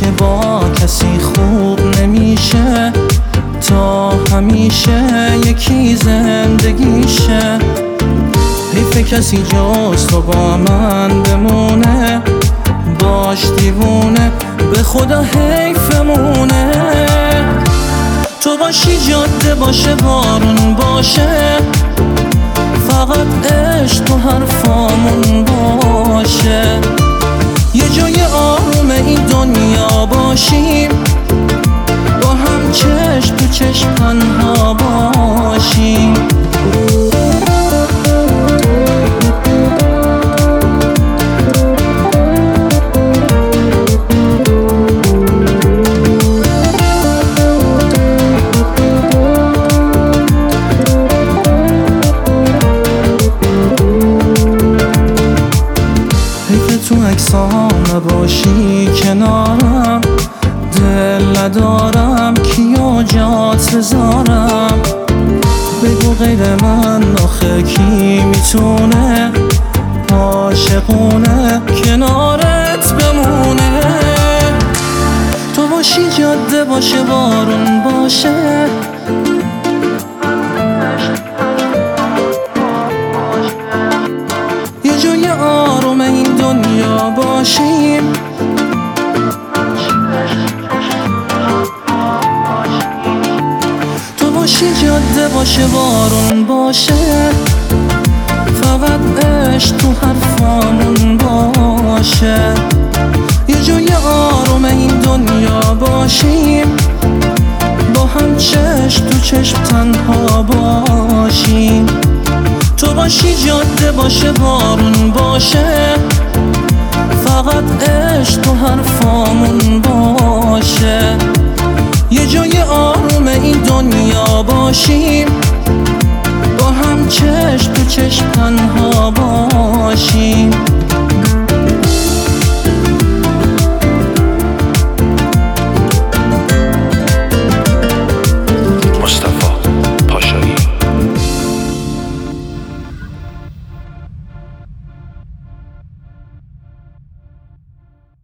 که با کسی خوب نمیشه، تا همیشه یکی زندگیشه. حیف کسی جز تو با من بمونه، باش دیوونه، به خدا حیفمونه. تو باشی جاده باشه، بارون باشه، فقط عشق تو حرفامون باشه. یه جای آروم این دنیا باشیم، با هم چشم تو چشم تنها باشیم. تو عکسام نباشی کنارم، دل ندارم کیو جات بذارم. بگو غیر من آخه کی میتونه عاشقونه کنارت بمونه. تو باشی جاده باشه، بارون باشه، یه جای آروم این دنیا باشیم. تو باشی جاده باشه، بارون باشه، فقط عشق تو حرفامون باشه. یه جای آروم این دنیا باشیم، با هم چشم تو چشم تنها باشیم. تو باشی جاده باشه، بارون باشه، فقط عشق تو حرفامون باشه. یه جای آروم این دنیا باشیم، با هم چشم تو چشم تنها باشیم.